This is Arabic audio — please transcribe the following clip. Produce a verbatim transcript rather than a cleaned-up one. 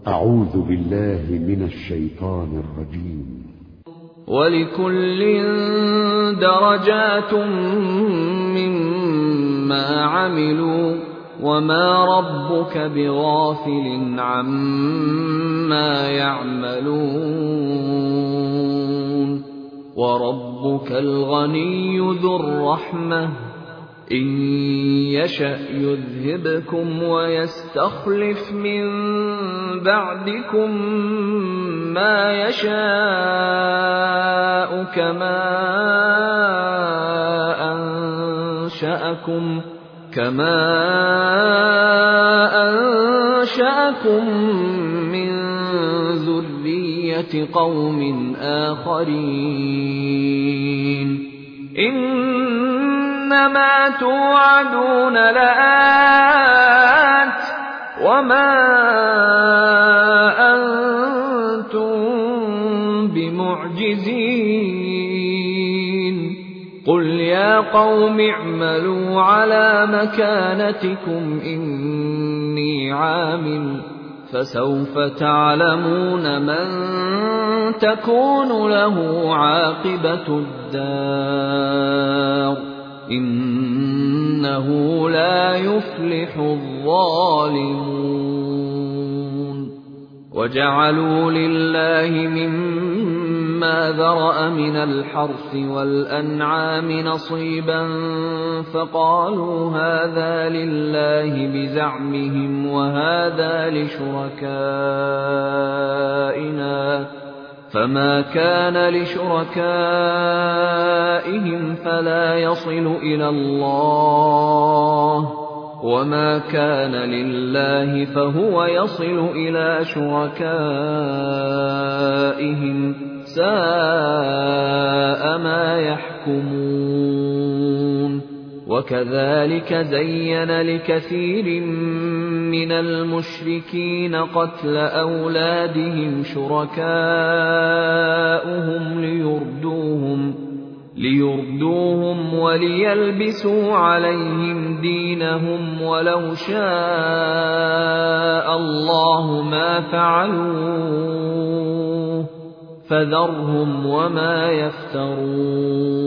أعوذ بالله من الشيطان الرجيم. ولكل درجات مما عملوا وما ربك بغافل عما يعملون وربك الغني ذو الرحمة إن يشأ يذهبكم ويستخلف من بعدكم ما يشاء كما أنشأكم كما أنشأكم من ذرية قوم آخرين إنما توعدون لآت وما أنتم بمعجزين قل يا قوم اعملوا على مكانتكم إني عامل فسوف تعلمون من تكون له عاقبة الدار إنه لا يفلح الظالمون وجعلوا لله مما ذرأ من الحرث والأنعام نصيبا فقالوا هذا لله بزعمهم وهذا لشركائنا فما كان لشركائهم فلا يصل إلى الله وما كان لله فهو يصل إلى شركائهم ساء ما يحكمون وكذلك زين لكثير من المشركين قتل أولادهم شركاؤهم ليردوهم ليردوهم وليلبسوا عليهم دينهم ولو شاء الله ما فعلوه فذرهم وما يفترون